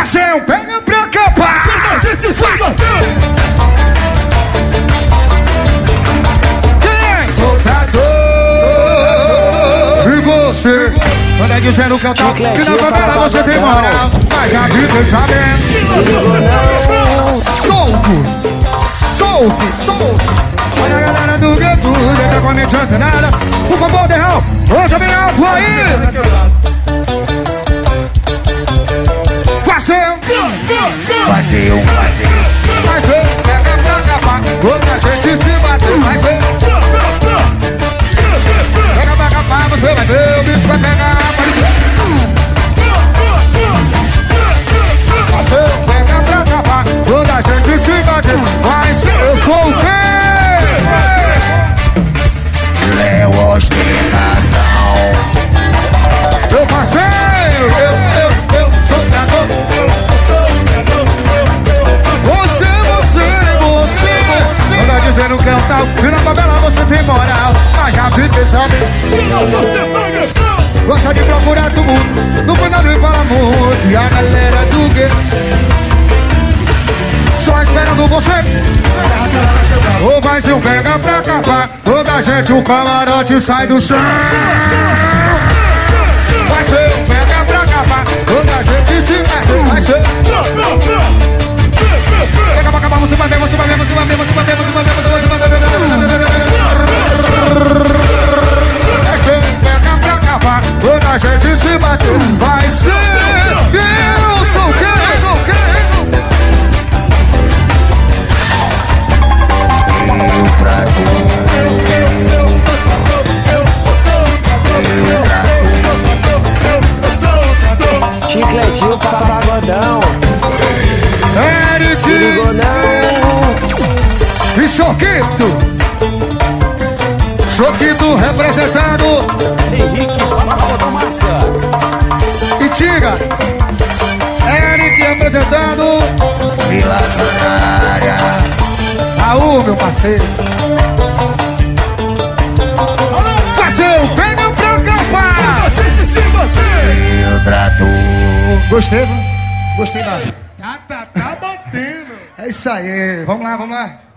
Parceiro, pega pra acabar. A gente sai batendo. Anda dizendo que eu tô que na favela você tem moral, mas já fiquei sabendo. Solte. Olha a galera do gueto, deita com a mente antenada. Por favor, derrão, ouça bem alto aí. Fazer, pega pra acabar. Outra gente se bateu, vai ser. Pega pra acabar, você vai ver, o bicho vai pegar. Pega pra acabar, toda a gente se bate. Vai ser, eu sou o quê? Léo ostentação. Eu passei, eu sou trator. Você anda dizendo que é o tal, que na favela você tem moral, mas já fiquei sabendo. Gosta de procurar todo mundo, no final me fala muito. E a galera do gueto só esperando você. Ou vai ser um pega pra acabar, toda a gente o camarote sai do chão. Vai ser um pega pra acabar, toda a gente se mete. Vai ser pega pra acabar, você vai ver. Quando a gente se bater, vai ser. Eu sou quem? Chicletinho pra pagodão. Eric! Se ligou não? E Choquito representando Henrique, pagodão massa. e Tiga. Eric representando Vila Canária. Raul, meu parceiro. Fazer o pega pra acabar. A gente se bater. Meu trator. Gostei, viu? Gostei da. Tá batendo. É isso aí. Vamos lá.